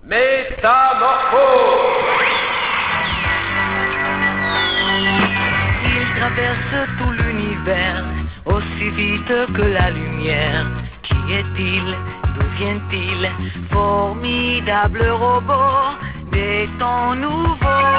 Métamorphose. Il traverse tout l'univers aussi vite que la lumière. Qui est-il? D'où vient-il? Formidable robot des temps nouveaux.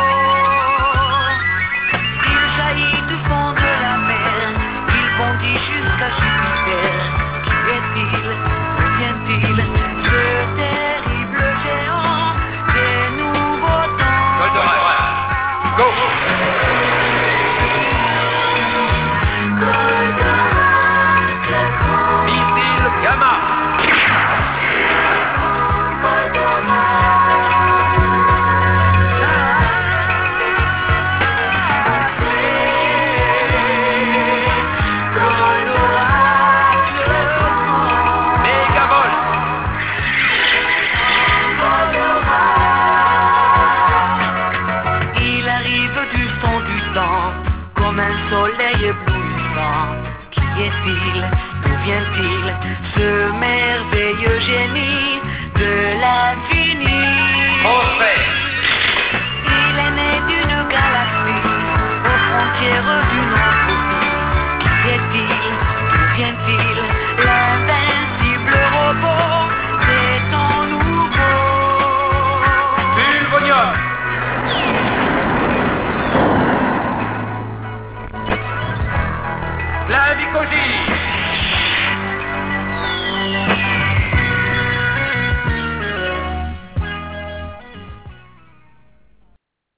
Il jaillit du fond de la mer, il bondit jusqu'à Jupiter. Qui est-il? D'où vient-il? Ce terrible géant des nouveaux temps. Goldorak. Go. Missile Gamma. Il arrive du fond du temps, comme un soleil éblouissant. Qui est-il? D'où vient-il? Ce merveilleux génie de l'infini. Transfert. Il est né d'une galaxie, aux frontières d'une autre vie. Qui est-il? D'où vient-il? L'invincible robot des temps nouveaux. Pulvonium. Clavicogie.